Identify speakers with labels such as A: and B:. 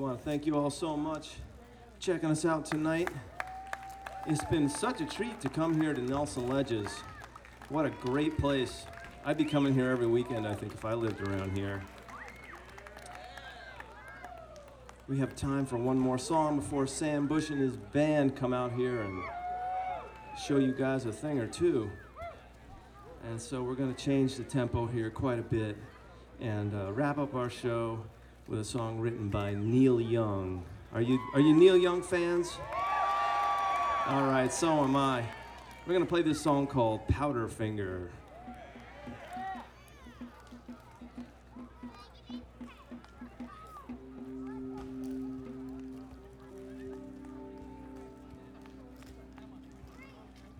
A: want to thank you all so much for checking us out tonight. It's been such a treat to come here to Nelson Ledges. What a great place. I'd be coming here every weekend, I think, if I lived around here. We have time for one more song before Sam Bush and his band come out here and show you guys a thing or two. And so we're going to change the tempo here quite a bit and wrap up our show with a song written by Neil Young. Are you Neil Young fans? All right, so am I. We're going to play this song called Powderfinger.